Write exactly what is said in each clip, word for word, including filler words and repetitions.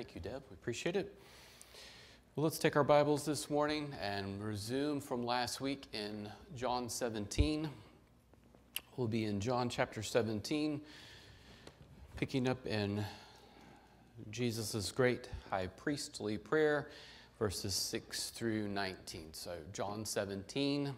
Thank you, Deb. We appreciate it. Well, let's take our Bibles this morning and resume from last week in John seventeen. We'll be in John chapter seventeen, picking up in Jesus' great high priestly prayer, verses six through nineteen. So John seventeen,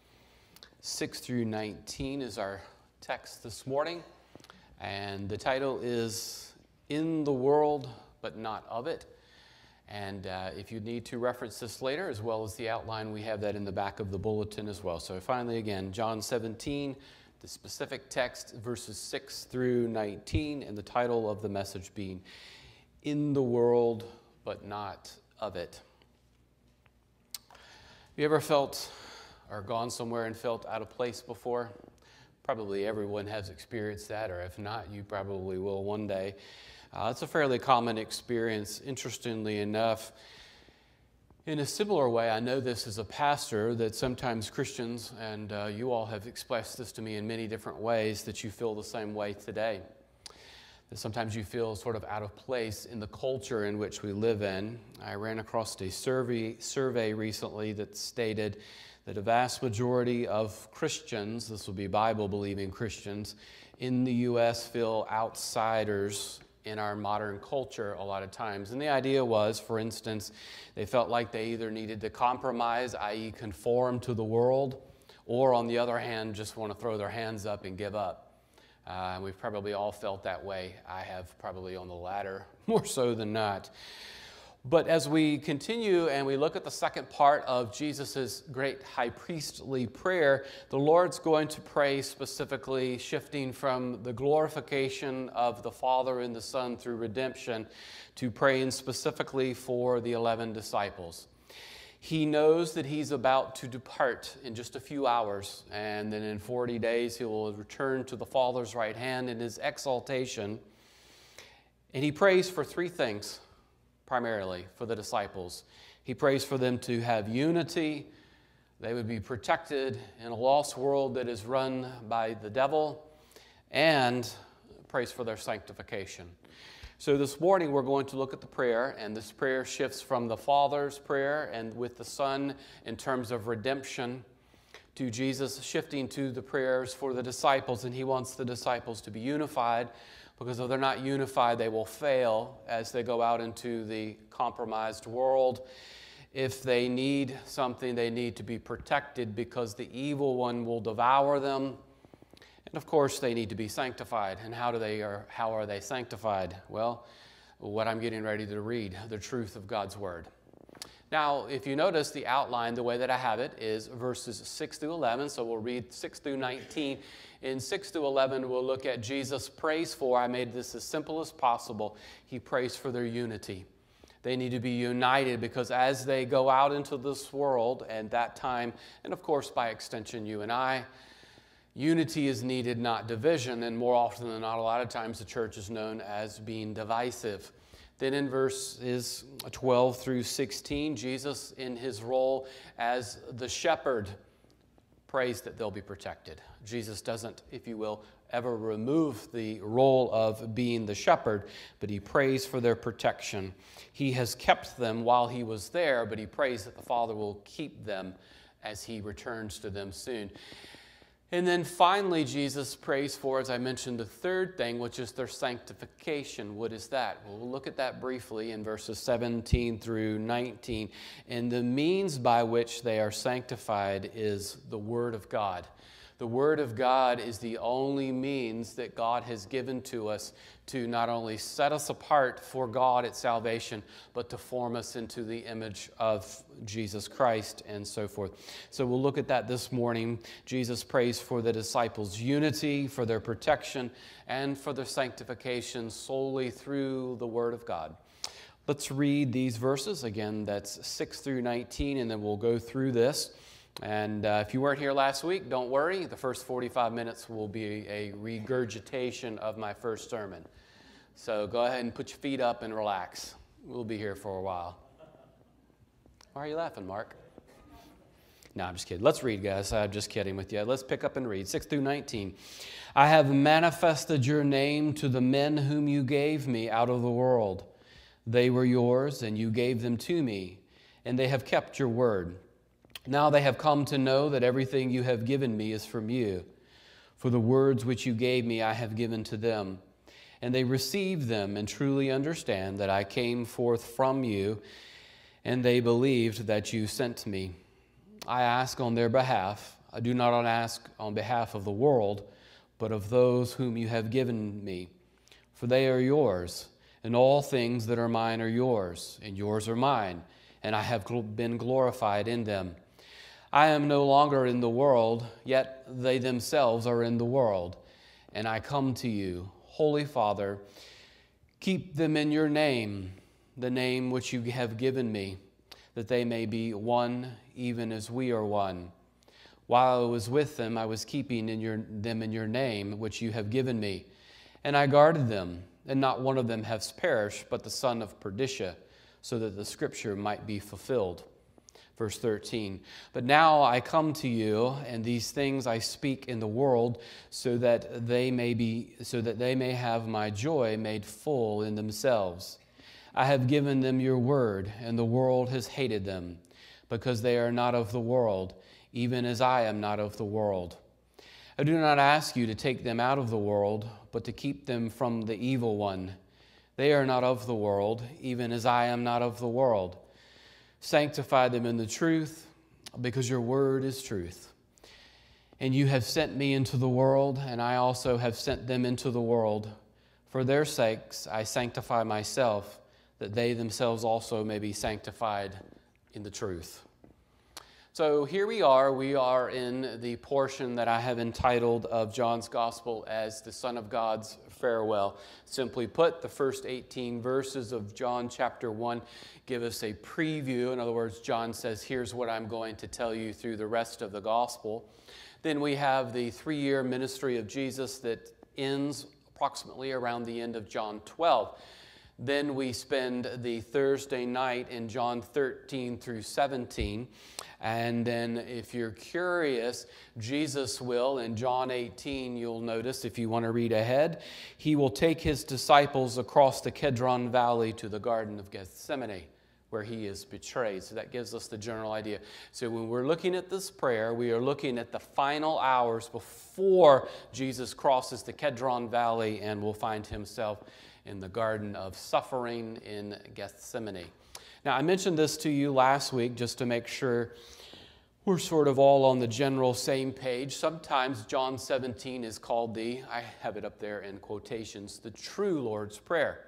six through nineteen is our text this morning. And the title is In the World, but Not of It. And uh, if you need to reference this later, as well as the outline, we have that in the back of the bulletin as well. So finally, again, John seventeen, the specific text, verses six through nineteen, and the title of the message being In the World, but Not of It. Have you ever felt or gone somewhere and felt out of place before? Probably everyone has experienced that, or if not, you probably will one day. Uh, it's a fairly common experience. Interestingly enough, in a similar way, I know this as a pastor, that sometimes Christians, and uh, you all have expressed this to me in many different ways, that you feel the same way today. That sometimes you feel sort of out of place in the culture in which we live in. I ran across a survey, survey recently that stated that a vast majority of Christians, this will be Bible-believing Christians, in the U S feel outsiders in our modern culture a lot of times. And the idea was, for instance, they felt like they either needed to compromise, that is conform to the world, or on the other hand, just want to throw their hands up and give up. Uh, and we've probably all felt that way. I have probably on the latter, more so than not. But as we continue and we look at the second part of Jesus' great high priestly prayer, the Lord's going to pray specifically shifting from the glorification of the Father and the Son through redemption to praying specifically for the eleven disciples. He knows that he's about to depart in just a few hours, and then in forty days he will return to the Father's right hand in his exaltation. And he prays for three things. Primarily for the disciples. He prays for them to have unity. They would be protected in a lost world that is run by the devil, and prays for their sanctification. So this morning we're going to look at the prayer, and this prayer shifts from the Father's prayer and with the Son in terms of redemption to Jesus shifting to the prayers for the disciples, and he wants the disciples to be unified, because if they're not unified, they will fail as they go out into the compromised world. If they need something, they need to be protected because the evil one will devour them. And of course, they need to be sanctified. And how do they, or how are they sanctified? Well, what I'm getting ready to read, the truth of God's Word. Now, if you notice the outline, the way that I have it is verses six through eleven. So we'll read six through nineteen. In six through eleven, we'll look at Jesus prays for, I made this as simple as possible, he prays for their unity. They need to be united because as they go out into this world and that time, and of course by extension you and I, unity is needed, not division. And more often than not, a lot of times the church is known as being divisive. Then in verses twelve through sixteen, Jesus in his role as the shepherd prays that they'll be protected. Jesus doesn't, if you will, ever remove the role of being the shepherd, but he prays for their protection. He has kept them while he was there, but he prays that the Father will keep them as he returns to them soon. And then finally, Jesus prays for, as I mentioned, the third thing, which is their sanctification. What is that? Well, we'll look at that briefly in verses seventeen through nineteen. And the means by which they are sanctified is the Word of God. The Word of God is the only means that God has given to us to not only set us apart for God at salvation, but to form us into the image of Jesus Christ and so forth. So we'll look at that this morning. Jesus prays for the disciples' unity, for their protection, and for their sanctification solely through the Word of God. Let's read these verses. Again, that's six through nineteen, and then we'll go through this. And uh, if you weren't here last week, don't worry. The first forty-five minutes will be a regurgitation of my first sermon. So go ahead and put your feet up and relax. We'll be here for a while. Why are you laughing, Mark? No, I'm just kidding. Let's read, guys. I'm just kidding with you. Let's pick up and read. six through nineteen. I have manifested your name to the men whom you gave me out of the world. They were yours, and you gave them to me, and they have kept your word. Now they have come to know that everything you have given me is from you. For the words which you gave me I have given to them, and they receive them and truly understand that I came forth from you, and they believed that you sent me. I ask on their behalf. I do not ask on behalf of the world, but of those whom you have given me. For they are yours, and all things that are mine are yours, and yours are mine, and I have been glorified in them. I am no longer in the world, yet they themselves are in the world, and I come to you. Holy Father, keep them in your name, the name which you have given me, that they may be one, even as we are one. While I was with them, I was keeping in your, them in your name, which you have given me. And I guarded them, and not one of them has perished, but the son of perdition, so that the scripture might be fulfilled. Verse thirteen, but now I come to you, and these things I speak in the world, so that they may be, so that they may have my joy made full in themselves. I have given them your word, and the world has hated them, because they are not of the world, even as I am not of the world. I do not ask you to take them out of the world, but to keep them from the evil one. They are not of the world, even as I am not of the world. Sanctify them in the truth, because your word is truth. And you have sent me into the world, and I also have sent them into the world. For their sakes I sanctify myself, that they themselves also may be sanctified in the truth. So here we are. We are in the portion that I have entitled of John's Gospel as the Son of God's farewell. Simply put, the first eighteen verses of John chapter one give us a preview. In other words, John says, here's what I'm going to tell you through the rest of the Gospel. Then we have the three-year ministry of Jesus that ends approximately around the end of John twelve. Then we spend the Thursday night in John thirteen through seventeen. And then if you're curious, Jesus will, in John eighteen, you'll notice, if you want to read ahead, he will take his disciples across the Kedron Valley to the Garden of Gethsemane, where he is betrayed. So that gives us the general idea. So when we're looking at this prayer, we are looking at the final hours before Jesus crosses the Kedron Valley and will find himself in the Garden of Suffering in Gethsemane. Now, I mentioned this to you last week just to make sure we're sort of all on the general same page. Sometimes John seventeen is called the, I have it up there in quotations, the true Lord's Prayer.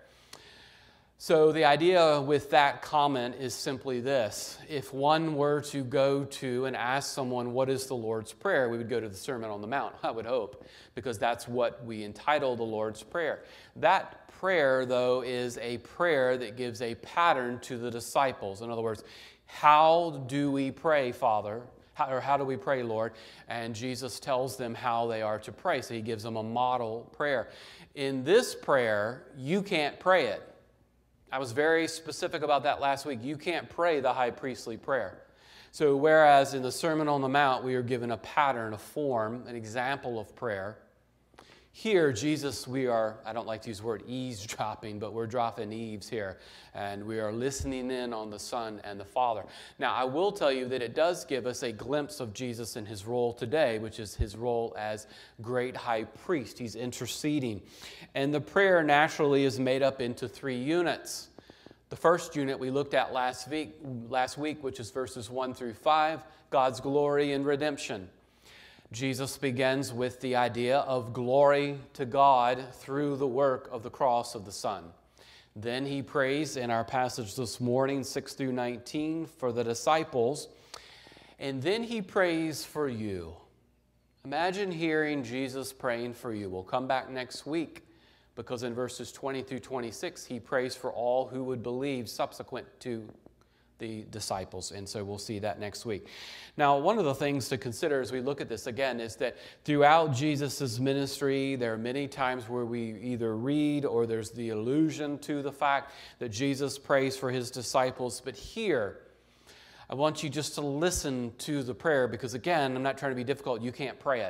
So the idea with that comment is simply this. If one were to go to and ask someone, what is the Lord's Prayer? We would go to the Sermon on the Mount, I would hope, because that's what we entitle the Lord's Prayer. That prayer, though, is a prayer that gives a pattern to the disciples. In other words, how do we pray, Father? How, or how do we pray, Lord? And Jesus tells them how they are to pray. So he gives them a model prayer. In this prayer, you can't pray it. I was very specific about that last week. You can't pray the high priestly prayer. So whereas in the Sermon on the Mount, we are given a pattern, a form, an example of prayer, here, Jesus, we are, I don't like to use the word eavesdropping, but we're dropping eaves here, and we are listening in on the Son and the Father. Now, I will tell you that it does give us a glimpse of Jesus in his role today, which is his role as great high priest. He's interceding. And the prayer naturally is made up into three units. The first unit we looked at last week, last week, which is verses one through five, God's glory and redemption. Jesus begins with the idea of glory to God through the work of the cross of the Son. Then he prays in our passage this morning, six through nineteen, for the disciples. And then he prays for you. Imagine hearing Jesus praying for you. We'll come back next week because in verses twenty through twenty-six, he prays for all who would believe subsequent to the disciples, and so we'll see that next week. Now, one of the things to consider as we look at this again is that throughout Jesus' ministry, there are many times where we either read or there's the allusion to the fact that Jesus prays for his disciples. But here, I want you just to listen to the prayer because, again, I'm not trying to be difficult. You can't pray it.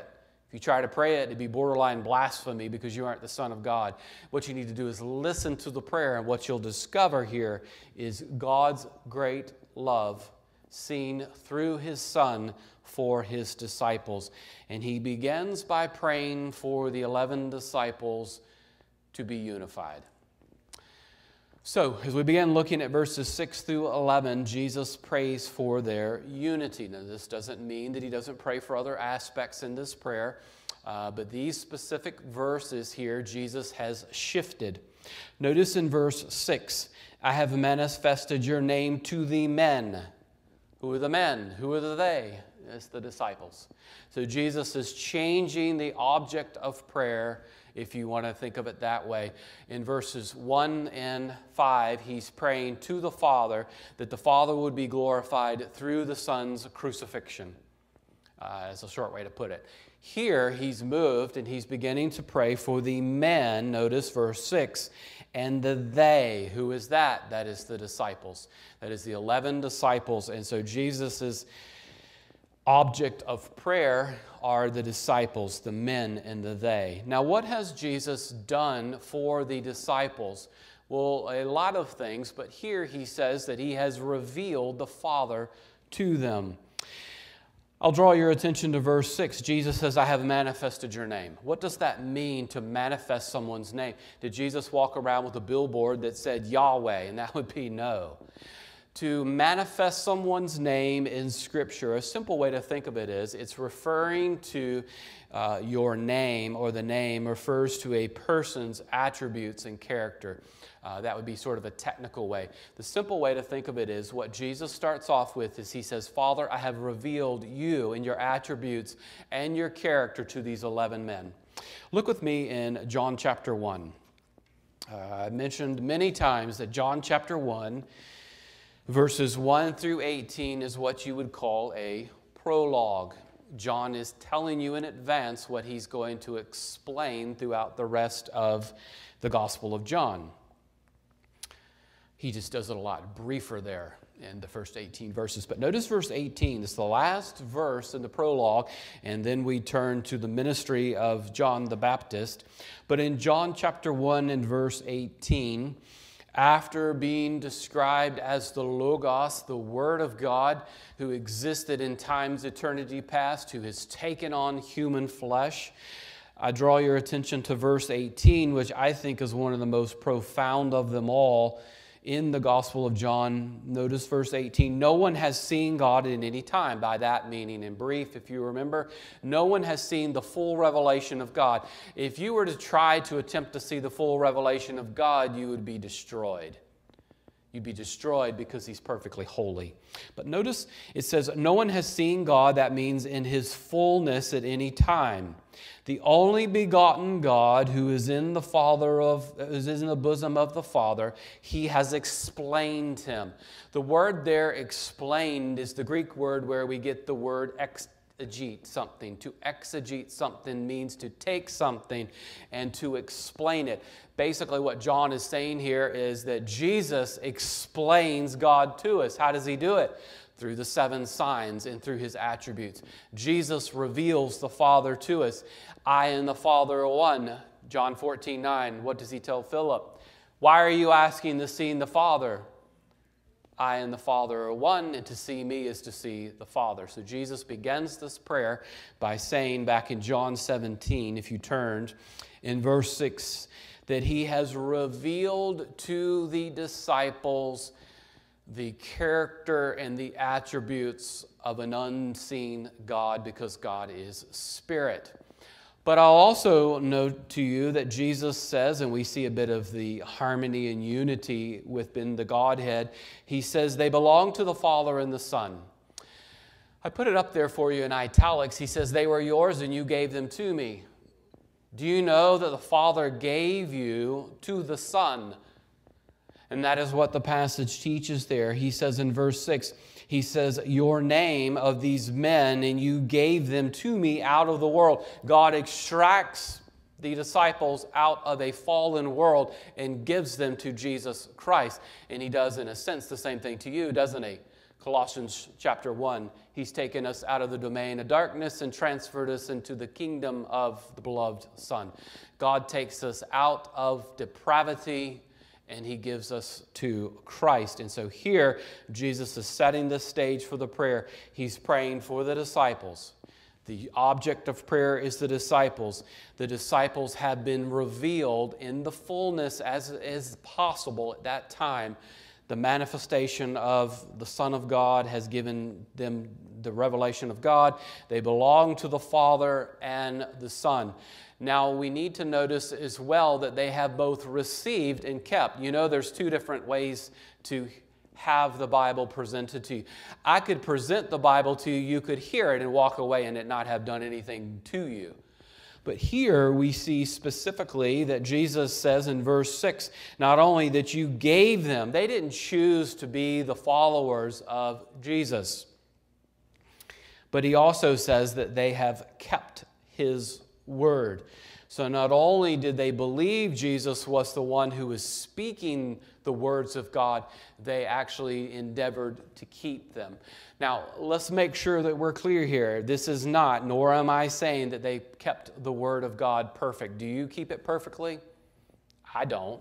If you try to pray it, it'd be borderline blasphemy because you aren't the Son of God. What you need to do is listen to the prayer, and what you'll discover here is God's great love seen through His Son for His disciples. And He begins by praying for the eleven disciples to be unified. So, as we begin looking at verses six through eleven, Jesus prays for their unity. Now, this doesn't mean that He doesn't pray for other aspects in this prayer, uh, but these specific verses here, Jesus has shifted. Notice in verse six, I have manifested your name to the men. Who are the men? Who are the they? It's the disciples. So Jesus is changing the object of prayer, if you want to think of it that way. In verses one and five, he's praying to the Father that the Father would be glorified through the Son's crucifixion. Uh, that's a short way to put it. Here, he's moved and he's beginning to pray for the men, notice verse six, and the they. Who is that? That is the disciples. That is the eleven disciples. And so Jesus' object of prayer are the disciples, the men and the they. Now, what has Jesus done for the disciples? Well, a lot of things, but here he says that he has revealed the Father to them. I'll draw your attention to verse six. Jesus says, I have manifested your name. What does that mean, to manifest someone's name? Did Jesus walk around with a billboard that said Yahweh? And that would be no. To manifest someone's name in Scripture, a simple way to think of it is it's referring to uh, your name, or the name refers to a person's attributes and character. Uh, that would be sort of a technical way. The simple way to think of it is what Jesus starts off with is he says, Father, I have revealed you and your attributes and your character to these eleven men. Look with me in John chapter one. Uh, I mentioned many times that John chapter one, verses one through eighteen is what you would call a prologue. John is telling you in advance what he's going to explain throughout the rest of the Gospel of John. He just does it a lot briefer there in the first eighteen verses. But notice verse eighteen. It's the last verse in the prologue, and then we turn to the ministry of John the Baptist. But in John chapter one and verse eighteen, after being described as the Logos, the Word of God, who existed in times eternity past, who has taken on human flesh, I draw your attention to verse eighteen, which I think is one of the most profound of them all in the Gospel of John. Notice verse eighteen, no one has seen God at any time. By that meaning, in brief, if you remember, no one has seen the full revelation of God. If you were to try to attempt to see the full revelation of God, you would be destroyed. You'd be destroyed because He's perfectly holy. But notice it says, no one has seen God. That means in His fullness at any time. The only begotten God, who is in the Father of, is in the bosom of the Father, He has explained Him. The word there, explained, is the Greek word where we get the word exegete something. To exegete something means to take something and to explain it. Basically, what John is saying here is that Jesus explains God to us. How does He do it? Through the seven signs and through His attributes. Jesus reveals the Father to us. I and the Father are one. John fourteen nine. What does He tell Philip? Why are you asking to see the Father? I and the Father are one, and to see me is to see the Father. So Jesus begins this prayer by saying back in John seventeen, if you turned, in verse six, that He has revealed to the disciples the character and the attributes of an unseen God, because God is Spirit. But I'll also note to you that Jesus says, and we see a bit of the harmony and unity within the Godhead, He says they belong to the Father and the Son. I put it up there for you in italics. He says they were yours and you gave them to me. Do you know that the Father gave you to the Son? And that is what the passage teaches there. He says in verse six, He says, your name of these men, and you gave them to me out of the world. God extracts the disciples out of a fallen world and gives them to Jesus Christ. And He does, in a sense, the same thing to you, doesn't He? Colossians chapter one, he's taken us out of the domain of darkness and transferred us into the kingdom of the beloved Son. God takes us out of depravity and he gives us to Christ. And so here, Jesus is setting the stage for the prayer. He's praying for the disciples. The object of prayer is the disciples. The disciples have been revealed in the fullness as is possible at that time. The manifestation of the Son of God has given them the revelation of God. They belong to the Father and the Son. Now, we need to notice as well that they have both received and kept. You know, there's two different ways to have the Bible presented to you. I could present the Bible to you, you could hear it and walk away and it not have done anything to you. But here we see specifically that Jesus says in verse six, not only that you gave them, they didn't choose to be the followers of Jesus, but he also says that they have kept his word. So not only did they believe Jesus was the one who was speaking the words of God, they actually endeavored to keep them. Now, let's make sure that we're clear here. This is not, nor am I saying that they kept the word of God perfect. Do you keep it perfectly? I don't.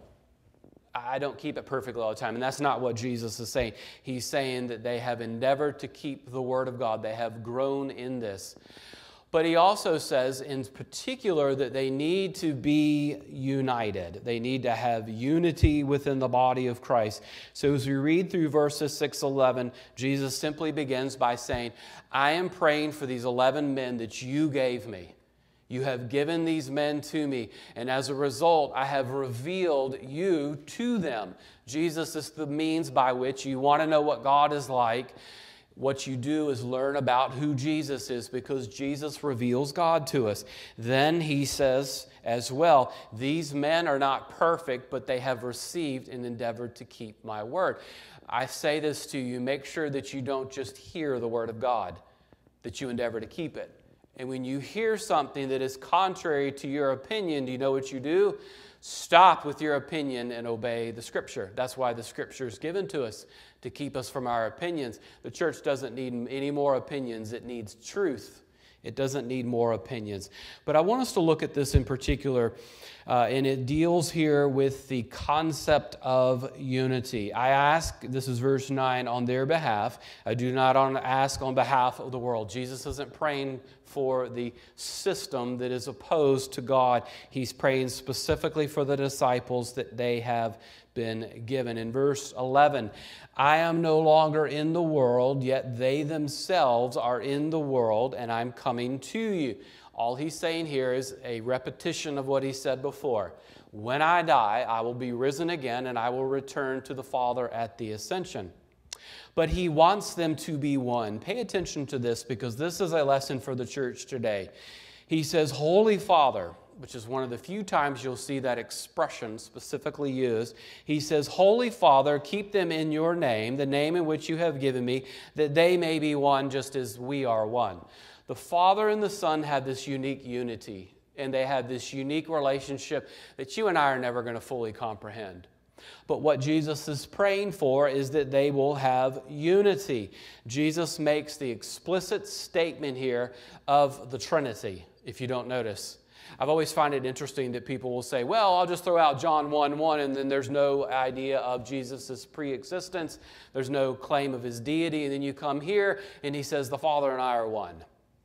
I don't keep it perfectly all the time, and that's not what Jesus is saying. He's saying that they have endeavored to keep the word of God. They have grown in this. But he also says in particular that they need to be united. They need to have unity within the body of Christ. So as we read through verses six to eleven, Jesus simply begins by saying, I am praying for these eleven men that you gave me. You have given these men to me, and as a result, I have revealed you to them. Jesus is the means by which you want to know what God is like. What you do is learn about who Jesus is, because Jesus reveals God to us. Then he says as well, these men are not perfect, but they have received and endeavored to keep my word. I say this to you, make sure that you don't just hear the word of God, that you endeavor to keep it. And when you hear something that is contrary to your opinion, do you know what you do? Stop with your opinion and obey the Scripture. That's why the Scripture is given to us, to keep us from our opinions. The church doesn't need any more opinions. It needs truth. It doesn't need more opinions. But I want us to look at this in particular, uh, and it deals here with the concept of unity. I ask, this is verse nine, on their behalf. I do not on, ask on behalf of the world. Jesus isn't praying for the system that is opposed to God. He's praying specifically for the disciples that they have been given. In verse eleven, I am no longer in the world, yet they themselves are in the world, and I'm coming to you. All he's saying here is a repetition of what he said before. When I die, I will be risen again, and I will return to the Father at the ascension. But he wants them to be one. Pay attention to this, because this is a lesson for the church today. He says, Holy Father, which is one of the few times you'll see that expression specifically used. He says, Holy Father, keep them in your name, the name in which you have given me, that they may be one just as we are one. The Father and the Son have this unique unity, and they have this unique relationship that you and I are never going to fully comprehend. But what Jesus is praying for is that they will have unity. Jesus makes the explicit statement here of the Trinity, if you don't notice. I've always found it interesting that people will say, well, I'll just throw out John one one, and then there's no idea of Jesus' pre-existence. There's no claim of his deity. And then you come here, and he says, the Father and I are one.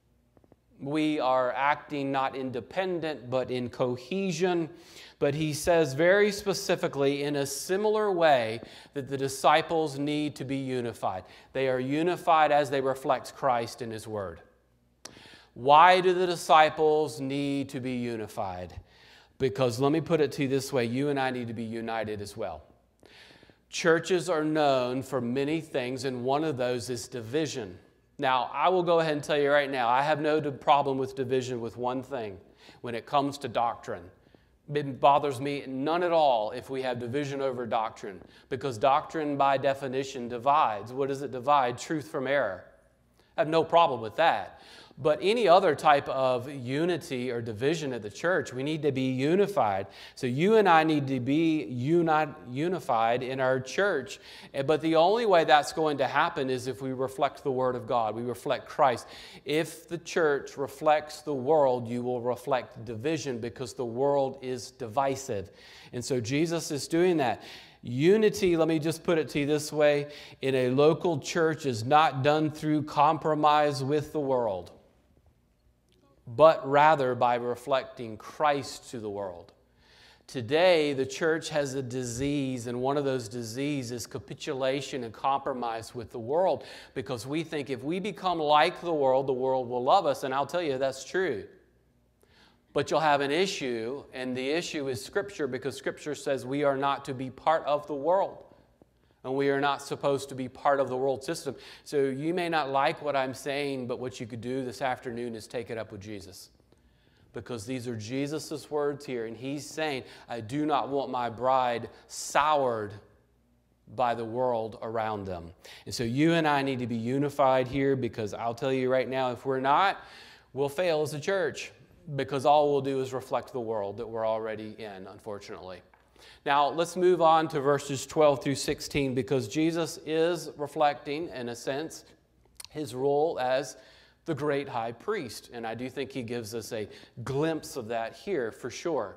We are acting not independent, but in cohesion. But he says very specifically in a similar way that the disciples need to be unified. They are unified as they reflect Christ in his word. Why do the disciples need to be unified? Because let me put it to you this way, you and I need to be united as well. Churches are known for many things, and one of those is division. Now, I will go ahead and tell you right now, I have no problem with division with one thing, when it comes to doctrine. It bothers me none at all if we have division over doctrine, because doctrine by definition divides. What does it divide? Truth from error. I have no problem with that. But any other type of unity or division of the church, we need to be unified. So you and I need to be uni- unified in our church. But the only way that's going to happen is if we reflect the Word of God. We reflect Christ. If the church reflects the world, you will reflect division because the world is divisive. And so Jesus is doing that. Unity, let me just put it to you this way, in a local church is not done through compromise with the world, but rather by reflecting Christ to the world. Today, the church has a disease, and one of those diseases is capitulation and compromise with the world, because we think if we become like the world, the world will love us, and I'll tell you that's true. But you'll have an issue, and the issue is Scripture, because Scripture says we are not to be part of the world. And we are not supposed to be part of the world system. So you may not like what I'm saying, but what you could do this afternoon is take it up with Jesus. Because these are Jesus' words here, and He's saying, I do not want my bride soured by the world around them. And so you and I need to be unified here, because I'll tell you right now, if we're not, we'll fail as a church. Because all we'll do is reflect the world that we're already in, unfortunately. Now, let's move on to verses twelve through sixteen, because Jesus is reflecting, in a sense, His role as the great high priest. And I do think He gives us a glimpse of that here, for sure.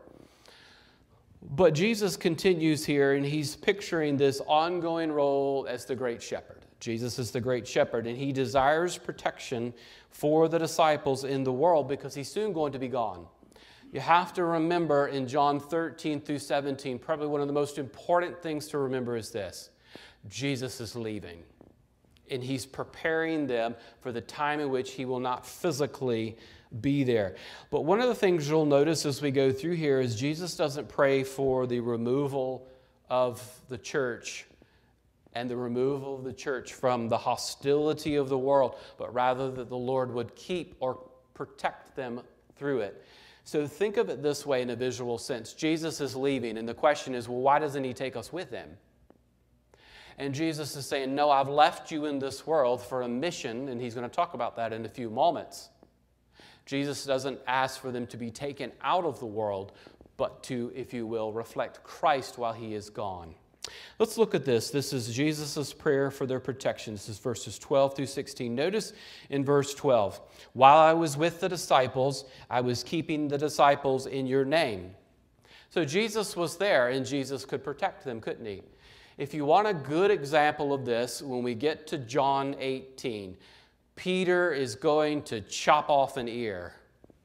But Jesus continues here, and He's picturing this ongoing role as the great shepherd. Jesus is the great shepherd, and He desires protection for the disciples in the world because He's soon going to be gone. You have to remember in John thirteen through seventeen, probably one of the most important things to remember is this. Jesus is leaving, and He's preparing them for the time in which He will not physically be there. But one of the things you'll notice as we go through here is Jesus doesn't pray for the removal of the church and the removal of the church from the hostility of the world, but rather that the Lord would keep or protect them through it. So think of it this way in a visual sense. Jesus is leaving, and the question is, well, why doesn't He take us with Him? And Jesus is saying, no, I've left you in this world for a mission, and He's going to talk about that in a few moments. Jesus doesn't ask for them to be taken out of the world, but to, if you will, reflect Christ while He is gone. Let's look at this. This is Jesus' prayer for their protection. This is verses twelve through sixteen. Notice in verse twelve, while I was with the disciples, I was keeping the disciples in your name. So Jesus was there, and Jesus could protect them, couldn't He? If you want a good example of this, when we get to John eighteen, Peter is going to chop off an ear.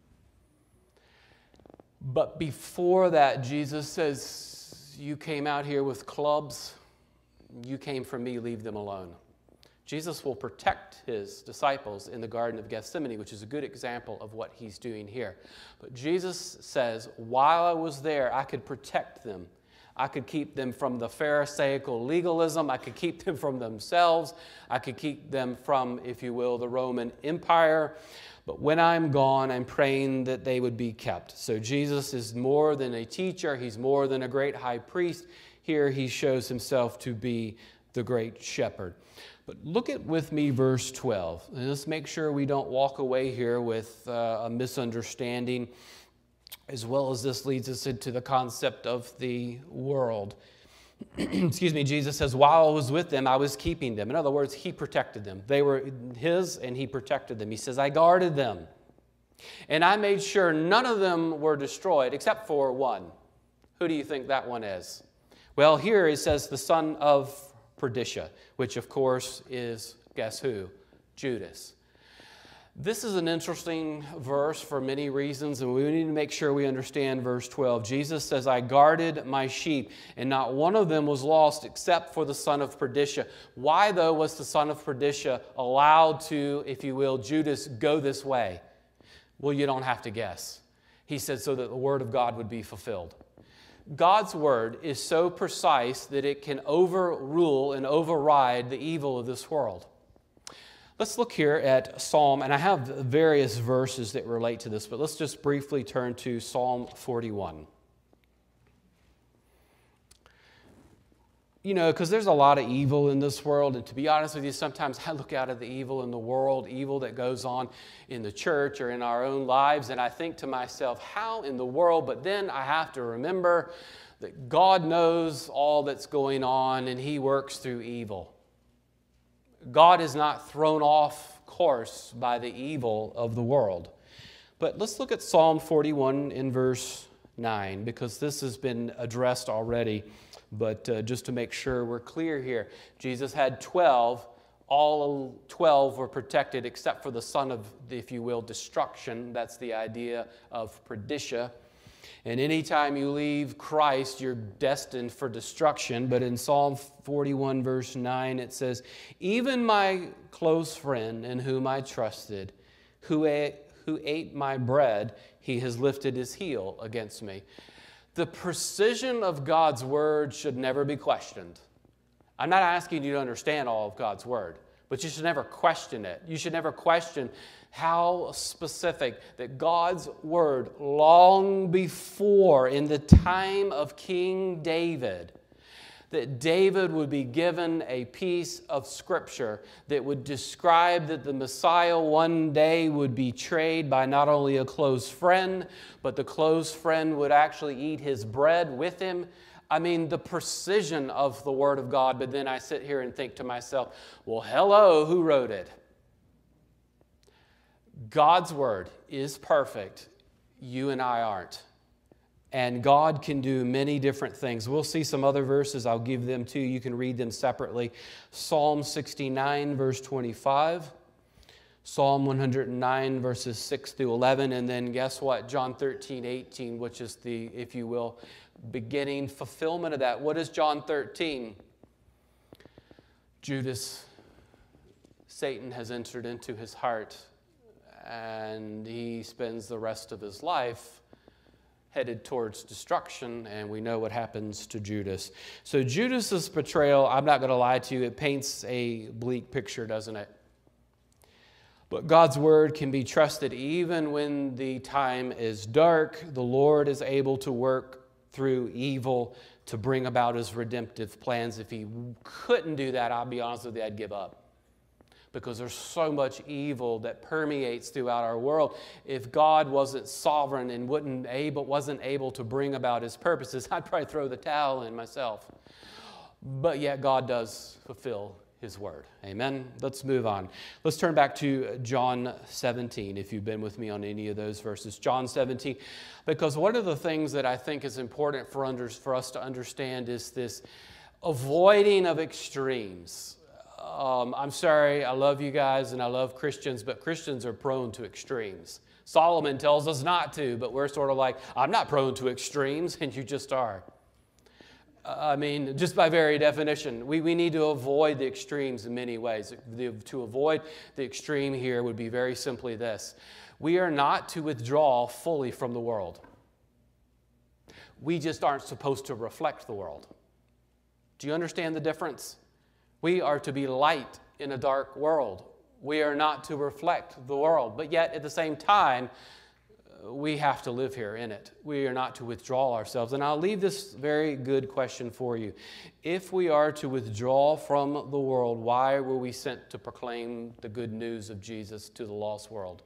But before that, Jesus says, you came out here with clubs. You came from me, leave them alone. Jesus will protect His disciples in the Garden of Gethsemane, which is a good example of what He's doing here. But Jesus says, while I was there, I could protect them. I could keep them from the Pharisaical legalism. I could keep them from themselves. I could keep them from, if you will, the Roman Empire. But when I'm gone, I'm praying that they would be kept. So Jesus is more than a teacher. He's more than a great high priest. Here He shows Himself to be the great shepherd. But look at with me verse twelve. And let's make sure we don't walk away here with uh, a misunderstanding, as well as this leads us into the concept of the world. Excuse me, Jesus says, while I was with them, I was keeping them. In other words, He protected them. They were His, and He protected them. He says, I guarded them. And I made sure none of them were destroyed, except for one. Who do you think that one is? Well, here it says the son of perdition, which of course is, guess who? Judas. This is an interesting verse for many reasons, and we need to make sure we understand verse twelve. Jesus says, I guarded my sheep, and not one of them was lost except for the son of perdition. Why, though, was the son of perdition allowed to, if you will, Judas, go this way? Well, you don't have to guess. He said so that the word of God would be fulfilled. God's word is so precise that it can overrule and override the evil of this world. Let's look here at Psalm, and I have various verses that relate to this, but let's just briefly turn to Psalm forty-one. You know, because there's a lot of evil in this world, and to be honest with you, sometimes I look out at the evil in the world, evil that goes on in the church or in our own lives, and I think to myself, how in the world? But then I have to remember that God knows all that's going on, and He works through evil. God is not thrown off course by the evil of the world. But let's look at Psalm forty-one in verse nine, because this has been addressed already. But uh, just to make sure we're clear here, Jesus had twelve. All twelve were protected except for the son of, if you will, destruction. That's the idea of perdition. And anytime you leave Christ, you're destined for destruction. But in Psalm forty-one, verse nine, it says, "Even my close friend in whom I trusted, who ate, who ate my bread, he has lifted his heel against me." The precision of God's word should never be questioned. I'm not asking you to understand all of God's word, but you should never question it. You should never question how specific that God's word, long before in the time of King David, that David would be given a piece of scripture that would describe that the Messiah one day would be betrayed by not only a close friend, but the close friend would actually eat his bread with him. I mean, the precision of the Word of God, but then I sit here and think to myself, well, hello, who wrote it? God's Word is perfect. You and I aren't. And God can do many different things. We'll see some other verses. I'll give them to you. You can read them separately. Psalm sixty-nine, verse twenty-five. Psalm one hundred nine, verses six through eleven. And then guess what? John thirteen, eighteen, which is the, if you will, beginning fulfillment of that. What is John thirteen? Judas, Satan has entered into his heart, and he spends the rest of his life headed towards destruction, and we know what happens to Judas. So Judas's betrayal, I'm not going to lie to you, it paints a bleak picture, doesn't it? But God's word can be trusted even when the time is dark. The Lord is able to work through evil to bring about His redemptive plans. If He couldn't do that, I'll be honest with you, I'd give up. Because there's so much evil that permeates throughout our world. If God wasn't sovereign and wouldn't able, wasn't able to bring about His purposes, I'd probably throw the towel in myself. But yet God does fulfill His word. Amen? Let's move on. Let's turn back to John seventeen, if you've been with me on any of those verses. John seventeen, because one of the things that I think is important for, under, for us to understand is this avoiding of extremes. Um, I'm sorry, I love you guys and I love Christians, but Christians are prone to extremes. Solomon tells us not to, but we're sort of like, I'm not prone to extremes, and you just are. I mean, just by very definition, we, we need to avoid the extremes in many ways. The, to avoid the extreme here would be very simply this. We are not to withdraw fully from the world. We just aren't supposed to reflect the world. Do you understand the difference? We are to be light in a dark world. We are not to reflect the world. But yet, at the same time, we have to live here in it. We are not to withdraw ourselves. And I'll leave this very good question for you. If we are to withdraw from the world, why were we sent to proclaim the good news of Jesus to the lost world?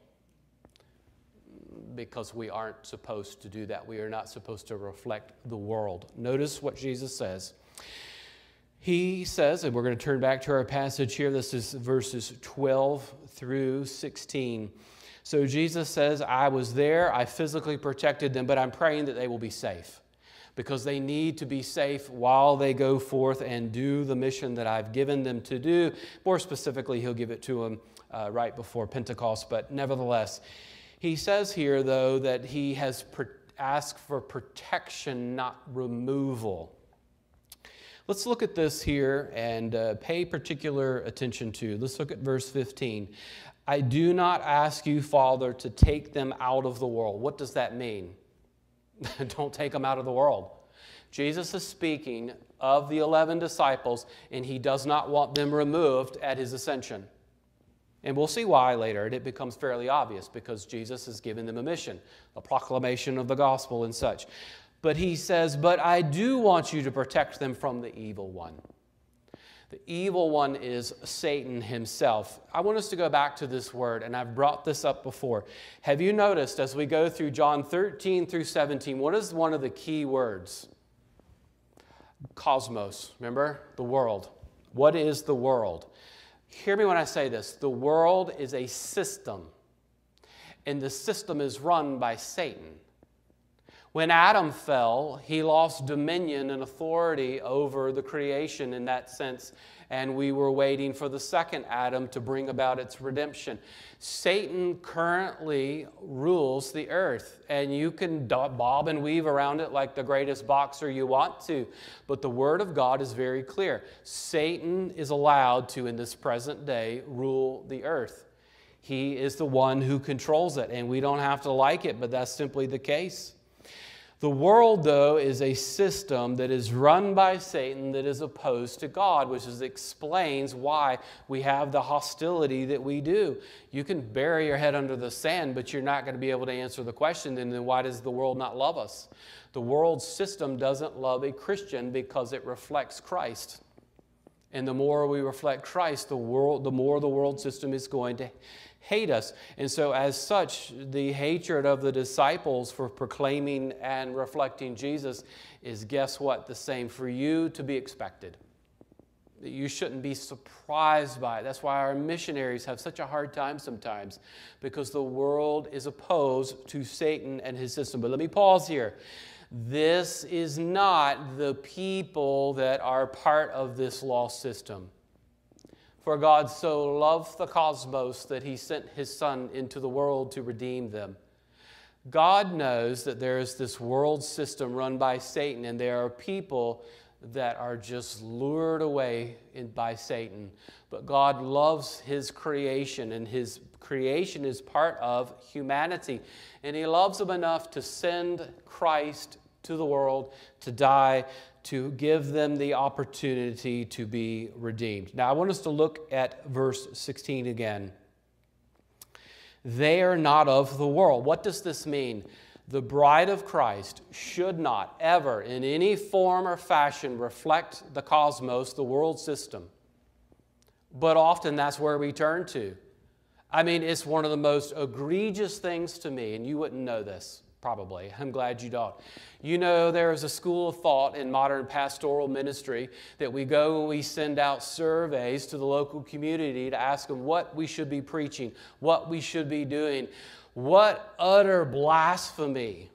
Because we aren't supposed to do that. We are not supposed to reflect the world. Notice what Jesus says. He says, and we're going to turn back to our passage here. This is verses twelve through sixteen. So Jesus says, I was there, I physically protected them, but I'm praying that they will be safe. Because they need to be safe while they go forth and do the mission that I've given them to do. More specifically, He'll give it to them uh, right before Pentecost. But nevertheless, He says here, though, that He has pro- asked for protection, not removal. Let's look at this here and uh, pay particular attention to. Let's look at verse fifteen. I do not ask you, Father, to take them out of the world. What does that mean? Don't take them out of the world. Jesus is speaking of the eleven disciples, and He does not want them removed at His ascension. And we'll see why later. And it becomes fairly obvious because Jesus has given them a mission, a proclamation of the gospel and such. But he says, but I do want you to protect them from the evil one. The evil one is Satan himself. I want us to go back to this word, and I've brought this up before. Have you noticed as we go through John thirteen through seventeen, what is one of the key words? Cosmos, remember? The world. What is the world? Hear me when I say this. The world is a system, and the system is run by Satan. When Adam fell, he lost dominion and authority over the creation in that sense, and we were waiting for the second Adam to bring about its redemption. Satan currently rules the earth, and you can bob and weave around it like the greatest boxer you want to, but the Word of God is very clear. Satan is allowed to, in this present day, rule the earth. He is the one who controls it, and we don't have to like it, but that's simply the case. The world, though, is a system that is run by Satan that is opposed to God, which is, explains why we have the hostility that we do. You can bury your head under the sand, but you're not going to be able to answer the question, and then why does the world not love us? The world system doesn't love a Christian because it reflects Christ. And the more we reflect Christ, the world, the more the world system is going to hate us. And so as such, the hatred of the disciples for proclaiming and reflecting Jesus is, guess what? The same for you to be expected. You shouldn't be surprised by it. That's why our missionaries have such a hard time sometimes, because the world is opposed to Satan and his system. But let me pause here. This is not the people that are part of this lost system. For God so loved the cosmos that he sent his Son into the world to redeem them. God knows that there is this world system run by Satan, and there are people that are just lured away in, by Satan. But God loves his creation, and his creation is part of humanity. And he loves them enough to send Christ to the world to die, to give them the opportunity to be redeemed. Now, I want us to look at verse sixteen again. They are not of the world. What does this mean? The bride of Christ should not ever, in any form or fashion, reflect the cosmos, the world system. But often that's where we turn to. I mean, it's one of the most egregious things to me, and you wouldn't know this. Probably. I'm glad you don't. You know, there is a school of thought in modern pastoral ministry that we go and we send out surveys to the local community to ask them what we should be preaching, what we should be doing. What utter blasphemy,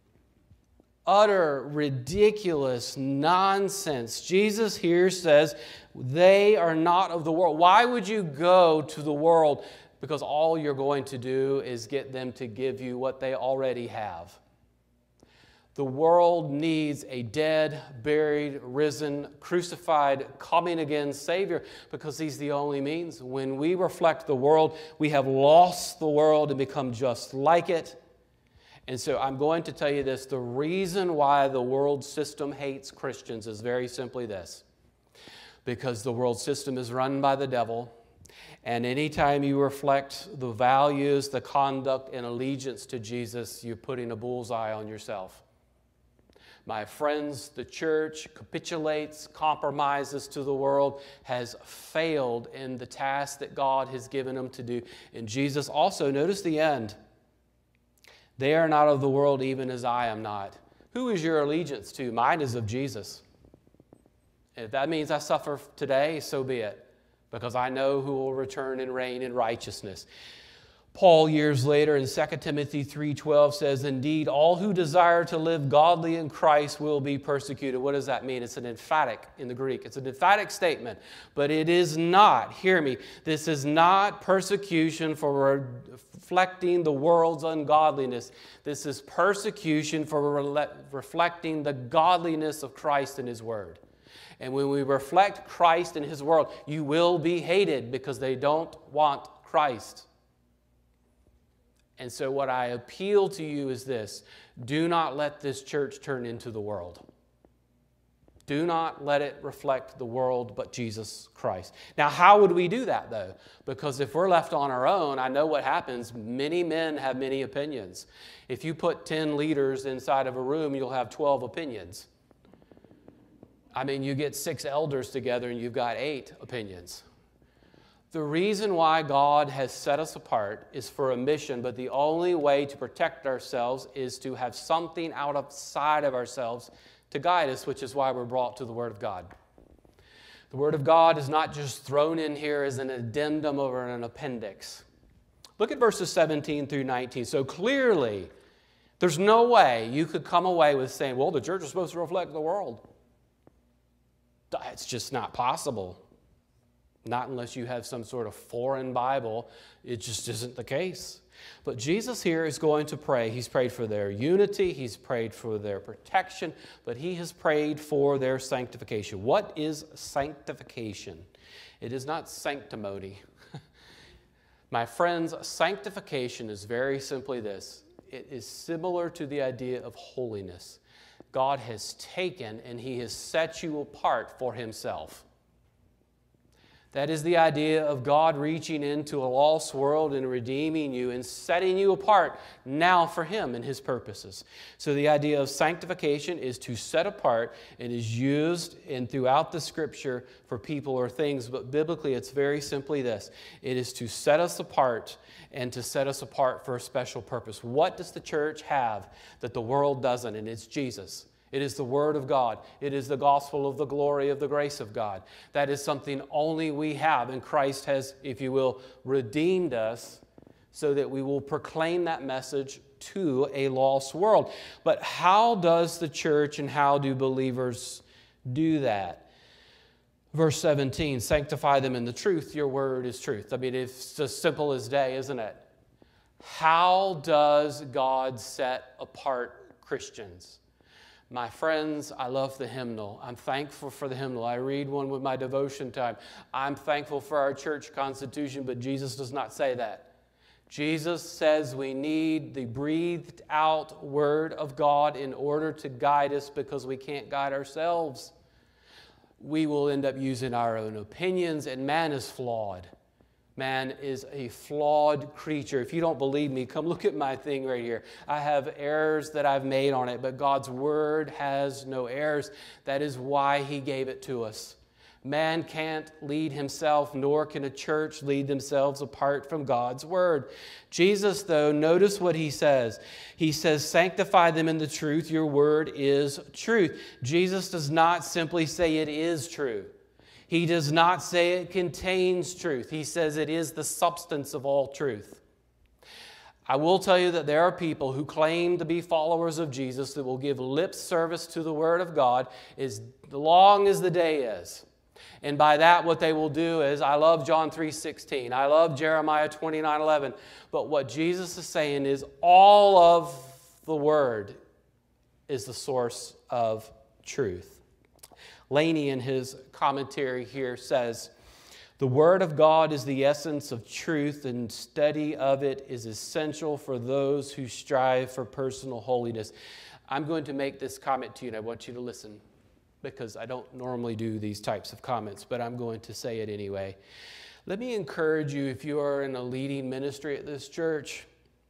utter ridiculous nonsense. Jesus here says they are not of the world. Why would you go to the world? Because all you're going to do is get them to give you what they already have. The world needs a dead, buried, risen, crucified, coming again Savior, because he's the only means. When we reflect the world, we have lost the world and become just like it. And so I'm going to tell you this. The reason why the world system hates Christians is very simply this. Because the world system is run by the devil. And anytime you reflect the values, the conduct, and allegiance to Jesus, you're putting a bullseye on yourself. My friends, the church capitulates, compromises to the world, has failed in the task that God has given them to do. And Jesus also, notice the end. They are not of the world, even as I am not. Who is your allegiance to? Mine is of Jesus. If that means I suffer today, so be it. Because I know who will return and reign in righteousness. Paul, years later, in Second Timothy three twelve says, indeed, all who desire to live godly in Christ will be persecuted. What does that mean? It's an emphatic in the Greek. It's an emphatic statement. But it is not, hear me, this is not persecution for reflecting the world's ungodliness. This is persecution for re- reflecting the godliness of Christ and his word. And when we reflect Christ and his world, you will be hated because they don't want Christ. And so what I appeal to you is this. Do not let this church turn into the world. Do not let it reflect the world but Jesus Christ. Now, how would we do that, though? Because if we're left on our own, I know what happens. Many men have many opinions. If you put ten leaders inside of a room, you'll have twelve opinions. I mean, you get six elders together and you've got eight opinions. The reason why God has set us apart is for a mission, but the only way to protect ourselves is to have something outside of ourselves to guide us, which is why we're brought to the Word of God. The Word of God is not just thrown in here as an addendum or an appendix. Look at verses seventeen through nineteen. So clearly, there's no way you could come away with saying, well, the church is supposed to reflect the world. It's just not possible. Not unless you have some sort of foreign Bible. It just isn't the case. But Jesus here is going to pray. He's prayed for their unity. He's prayed for their protection. But he has prayed for their sanctification. What is sanctification? It is not sanctimony. My friends, sanctification is very simply this. It is similar to the idea of holiness. God has taken and he has set you apart for himself. That is the idea of God reaching into a lost world and redeeming you and setting you apart now for him and his purposes. So the idea of sanctification is to set apart and is used in throughout the Scripture for people or things, but biblically it's very simply this. It is to set us apart and to set us apart for a special purpose. What does the church have that the world doesn't? And it's Jesus. It is the Word of God. It is the gospel of the glory of the grace of God. That is something only we have, and Christ has, if you will, redeemed us so that we will proclaim that message to a lost world. But how does the church and how do believers do that? Verse seventeen, sanctify them in the truth. Your word is truth. I mean, it's as simple as day, isn't it? How does God set apart Christians? My friends, I love the hymnal. I'm thankful for the hymnal. I read one with my devotion time. I'm thankful for our church constitution, but Jesus does not say that. Jesus says we need the breathed out Word of God in order to guide us because we can't guide ourselves. We will end up using our own opinions, and man is flawed. Man is a flawed creature. If you don't believe me, come look at my thing right here. I have errors that I've made on it, but God's Word has no errors. That is why He gave it to us. Man can't lead himself, nor can a church lead themselves apart from God's Word. Jesus, though, notice what He says. He says, sanctify them in the truth. Your Word is truth. Jesus does not simply say it is true. He does not say it contains truth. He says it is the substance of all truth. I will tell you that there are people who claim to be followers of Jesus that will give lip service to the Word of God as long as the day is. And by that, what they will do is, I love John three sixteen. I love Jeremiah twenty-nine eleven. But what Jesus is saying is all of the Word is the source of truth. Laney, in his commentary here, says, the Word of God is the essence of truth, and study of it is essential for those who strive for personal holiness. I'm going to make this comment to you, and I want you to listen, because I don't normally do these types of comments, but I'm going to say it anyway. Let me encourage you, if you are in a leading ministry at this church,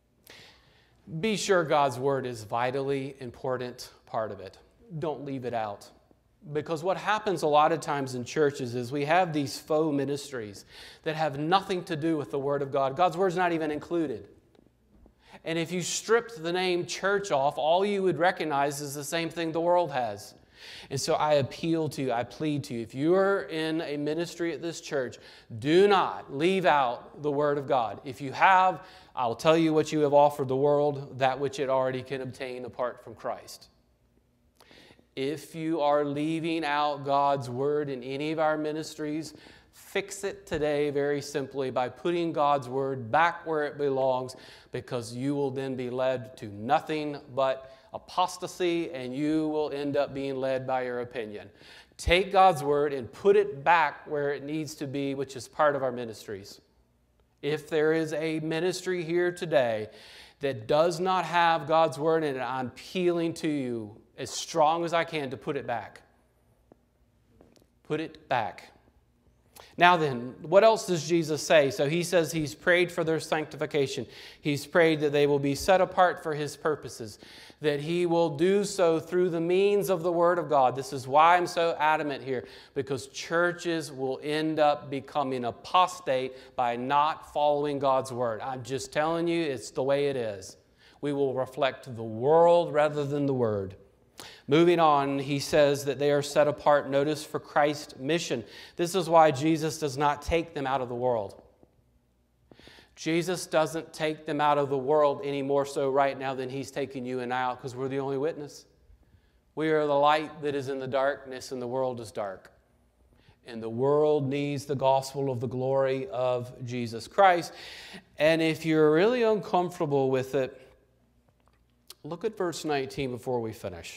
be sure God's Word is a vitally important part of it. Don't leave it out. Because what happens a lot of times in churches is we have these faux ministries that have nothing to do with the Word of God. God's Word's not even included. And if you stripped the name church off, all you would recognize is the same thing the world has. And so I appeal to you, I plead to you, if you are in a ministry at this church, do not leave out the Word of God. If you have, I'll tell you what you have offered the world, that which it already can obtain apart from Christ. If you are leaving out God's Word in any of our ministries, fix it today very simply by putting God's Word back where it belongs, because you will then be led to nothing but apostasy, and you will end up being led by your opinion. Take God's Word and put it back where it needs to be, which is part of our ministries. If there is a ministry here today that does not have God's Word in it, I'm appealing to you as strong as I can to put it back. Put it back. Now then, what else does Jesus say? So he says he's prayed for their sanctification. He's prayed that they will be set apart for his purposes, that he will do so through the means of the Word of God. This is why I'm so adamant here, because churches will end up becoming apostate by not following God's Word. I'm just telling you, it's the way it is. We will reflect the world rather than the Word. Moving on, he says that they are set apart, notice, for Christ's mission. This is why Jesus does not take them out of the world. Jesus doesn't take them out of the world any more so right now than he's taking you and I out, because we're the only witness. We are the light that is in the darkness, and the world is dark. And the world needs the gospel of the glory of Jesus Christ. And if you're really uncomfortable with it, look at verse nineteen before we finish.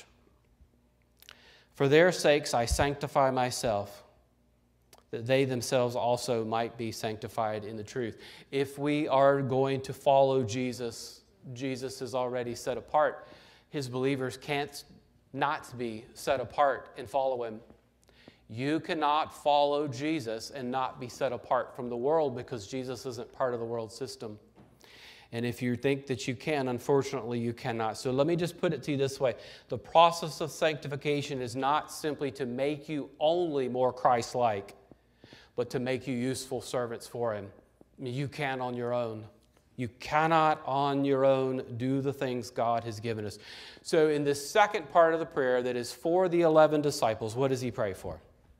For their sakes I sanctify myself, that they themselves also might be sanctified in the truth. If we are going to follow Jesus, Jesus is already set apart. His believers can't not be set apart and follow him. You cannot follow Jesus and not be set apart from the world, because Jesus isn't part of the world system. And if you think that you can, unfortunately, you cannot. So let me just put it to you this way. The process of sanctification is not simply to make you only more Christ-like, but to make you useful servants for him. You can on your own. You cannot on your own do the things God has given us. So in this second part of the prayer that is for the eleven disciples, what does he pray for?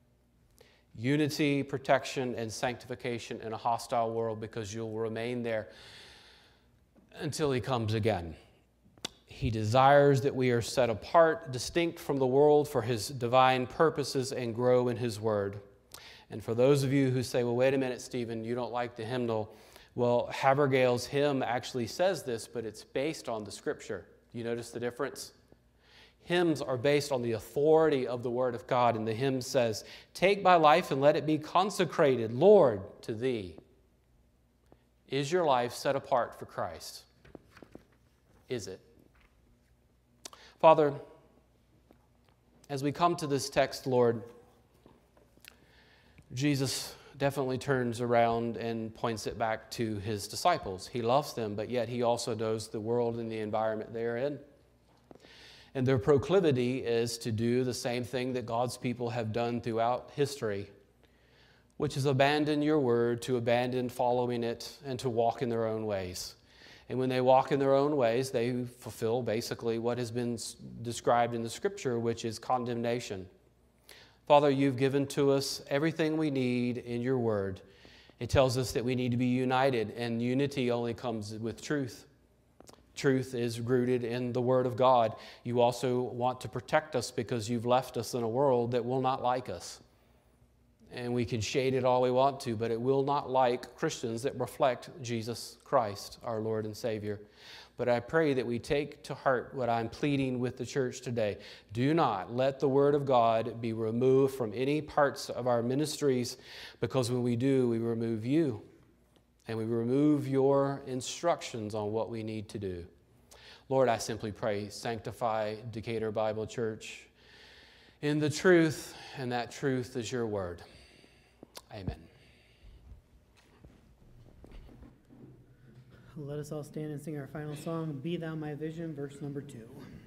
Unity, protection, and sanctification in a hostile world, because you'll remain there until he comes again. He desires that we are set apart, distinct from the world for his divine purposes, and grow in his word. And for those of you who say, well, wait a minute, Stephen, you don't like the hymnal. Well, Havergal's hymn actually says this, but it's based on the scripture. You notice the difference? Hymns are based on the authority of the word of God, and the hymn says, take my life and let it be consecrated, Lord, to thee. Is your life set apart for Christ? Is it? Father, as we come to this text, Lord, Jesus definitely turns around and points it back to his disciples. He loves them, but yet he also knows the world and the environment they are in. And their proclivity is to do the same thing that God's people have done throughout history, which is abandon your word, to abandon following it, and to walk in their own ways. And when they walk in their own ways, they fulfill basically what has been described in the scripture, which is condemnation. Father, you've given to us everything we need in your word. It tells us that we need to be united, and unity only comes with truth. Truth is rooted in the word of God. You also want to protect us because you've left us in a world that will not like us. And we can shade it all we want to, but it will not like Christians that reflect Jesus Christ, our Lord and Savior. But I pray that we take to heart what I'm pleading with the church today. Do not let the word of God be removed from any parts of our ministries, because when we do, we remove you, and we remove your instructions on what we need to do. Lord, I simply pray, sanctify Decatur Bible Church in the truth, and that truth is your word. Amen. Let us all stand and sing our final song, Be Thou My Vision, verse number two.